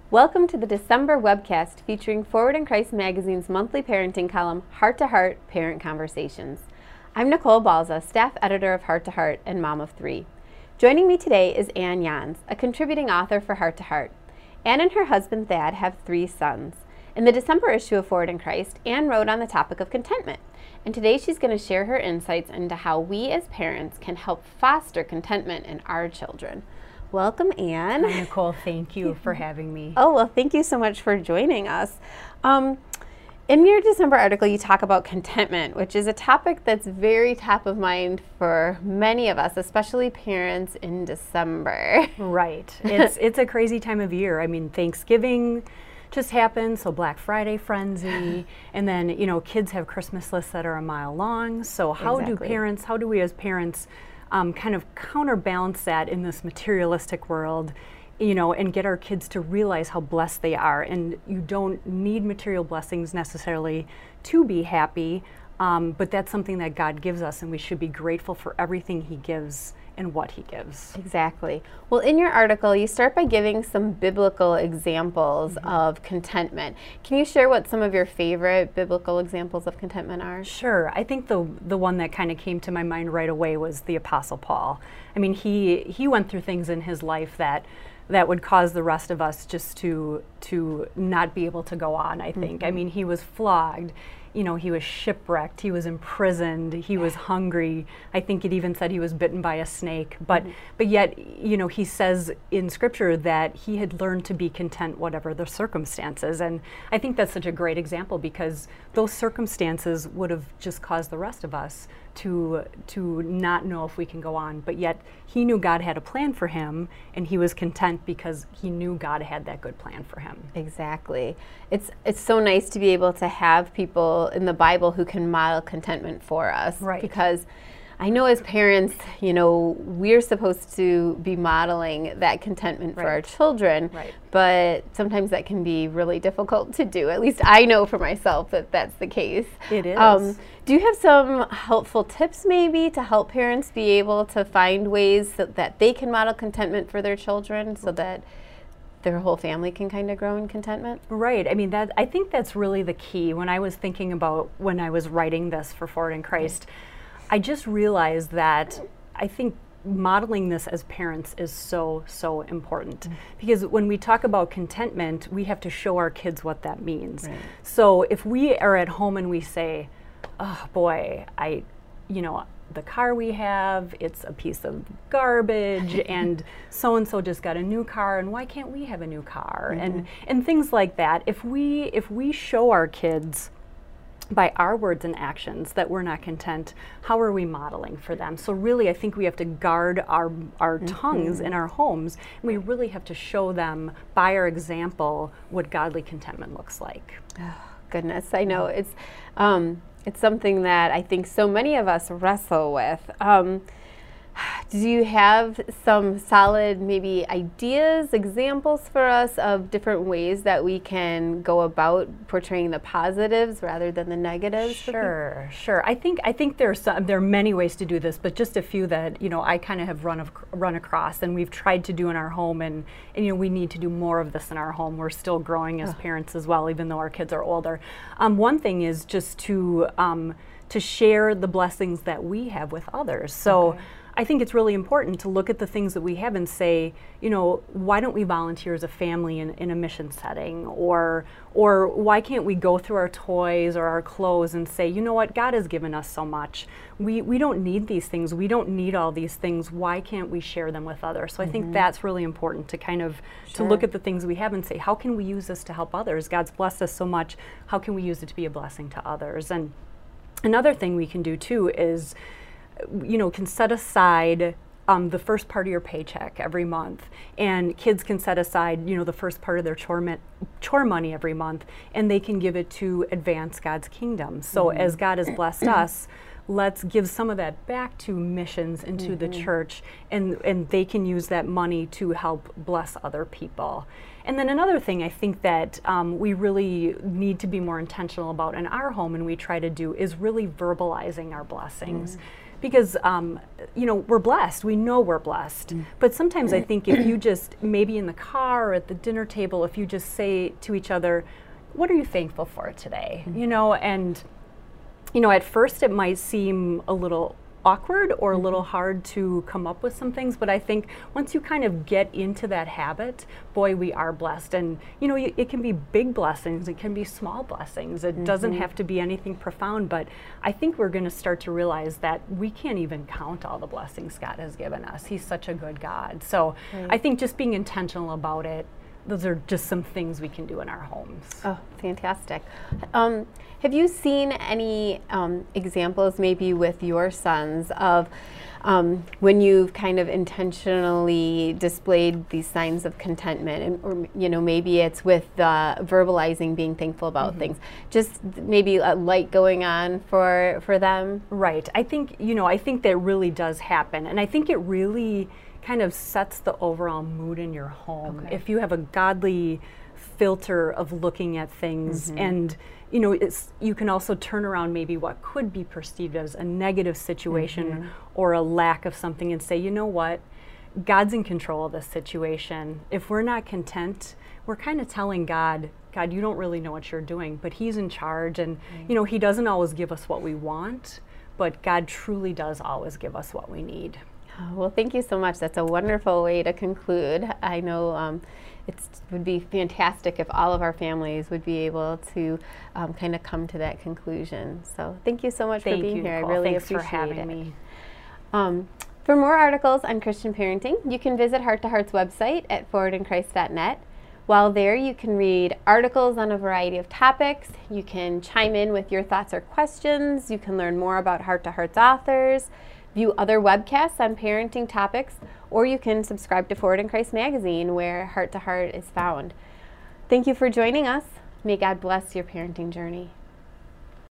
Welcome to the December webcast featuring Forward in Christ Magazine's monthly parenting column, Heart to Heart Parent Conversations. I'm Nicole Balza, staff editor of Heart to Heart and mom of three. Joining me today is Ann Jans, a contributing author for Heart to Heart. Ann and her husband Thad have 3 sons. In the December issue of Forward in Christ, Ann wrote on the topic of contentment. And today she's going to share her insights into how we as parents can help foster contentment in our children. Welcome, Ann. Hi, Nicole. Thank you for having me. Oh, well, thank you so much for joining us. In your December article, you talk about contentment, which is a topic that's very top of mind for many of us, especially parents in December. Right. It's a crazy time of year. I mean, Thanksgiving just happened, so Black Friday frenzy, and then, you know, kids have Christmas lists that are a mile long. So how do we as parents kind of counterbalance that in this materialistic world, you know, and get our kids to realize how blessed they are? And you don't need material blessings necessarily to be happy, but that's something that God gives us, and we should be grateful for everything He gives and what He gives. Exactly. Well, in your article, you start by giving some biblical examples of contentment. Can you share what some of your favorite biblical examples of contentment are? Sure. I think the one that kind of came to my mind right away was the Apostle Paul. I mean, he went through things in his life that would cause the rest of us just to not be able to go on, I think. I mean, he was flogged. You know, he was shipwrecked, he was imprisoned, he was hungry. I think it even said he was bitten by a snake. But yet, you know, he says in Scripture that he had learned to be content whatever the circumstances. And I think that's such a great example, because those circumstances would have just caused the rest of us to not know if we can go on. But yet, he knew God had a plan for him, and he was content because he knew God had that good plan for him. Exactly. It's so nice to be able to have people in the Bible who can model contentment for us. Right. Because I know as parents, you know, we're supposed to be modeling that contentment for our children, but sometimes that can be really difficult to do. At least I know for myself that that's the case. It is. Do you have some helpful tips maybe to help parents be able to find ways that they can model contentment for their children so that their whole family can kind of grow in contentment? Right. I mean, I think that's really the key. When I was thinking about when I was writing this for Forward in Christ, I just realized that I think modeling this as parents is so, so important. Because when we talk about contentment, we have to show our kids what that means. So if we are at home and we say, oh boy, the car we have, it's a piece of garbage, and so-and-so just got a new car, and why can't we have a new car? And things like that. If we show our kids by our words and actions that we're not content, how are we modeling for them? So really, I think we have to guard our tongues in our homes, and we really have to show them by our example what godly contentment looks like. Oh, goodness, I know it's something that I think so many of us wrestle with. Do you have some solid maybe ideas, examples for us of different ways that we can go about portraying the positives rather than the negatives? Sure. I think there are many ways to do this, but just a few that, you know, I kind of have run across, and we've tried to do in our home, and you know, we need to do more of this in our home. We're still growing as parents as well, even though our kids are older. One thing is just to share the blessings that we have with others. So. I think it's really important to look at the things that we have and say, you know, why don't we volunteer as a family in a mission setting? Or why can't we go through our toys or our clothes and say, you know what, God has given us so much. We don't need these things. We don't need all these things. Why can't we share them with others? So I think that's really important to kind of to look at the things we have and say, how can we use this to help others? God's blessed us so much. How can we use it to be a blessing to others? And another thing we can do too is, you know, can set aside the first part of your paycheck every month, and kids can set aside, you know, the first part of their chore money every month, and they can give it to advance God's kingdom. So as God has blessed us, let's give some of that back to missions and to the church, and they can use that money to help bless other people. And then another thing I think that we really need to be more intentional about in our home, and we try to do, is really verbalizing our blessings. because you know, we're blessed. We know we're blessed. But sometimes I think if you just, maybe in the car or at the dinner table, if you just say to each other, what are you thankful for today? You know, and you know, at first it might seem a little awkward or a little hard to come up with some things, but I think once you kind of get into that habit, boy, we are blessed. And you know, it can be big blessings, it can be small blessings, it doesn't have to be anything profound, but I think we're going to start to realize that we can't even count all the blessings God has given us. He's such a good God. So I think just being intentional about it, those are just some things we can do in our homes. Oh, fantastic. Have you seen any examples maybe with your sons of when you've kind of intentionally displayed these signs of contentment, and, or you know, maybe it's with verbalizing being thankful about things, just maybe a light going on for them? Right. I think, you know, I think that really does happen, and I think it really kind of sets the overall mood in your home. If you have a godly filter of looking at things, and you know, you can also turn around maybe what could be perceived as a negative situation or a lack of something and say, you know what, God's in control of this situation. If we're not content, we're kind of telling God, you don't really know what you're doing, but He's in charge, and you know, He doesn't always give us what we want, but God truly does always give us what we need. Well, thank you so much. That's a wonderful way to conclude. I know it would be fantastic if all of our families would be able to kind of come to that conclusion. So thank you so much for being here. Nicole. I really Thanks appreciate for having me. For more articles on Christian parenting, you can visit Heart to Heart's website at forwardinChrist.net. While there, you can read articles on a variety of topics. You can chime in with your thoughts or questions. You can learn more about Heart to Heart's authors, view other webcasts on parenting topics, or you can subscribe to Forward in Christ magazine, where Heart to Heart is found. Thank you for joining us. May God bless your parenting journey.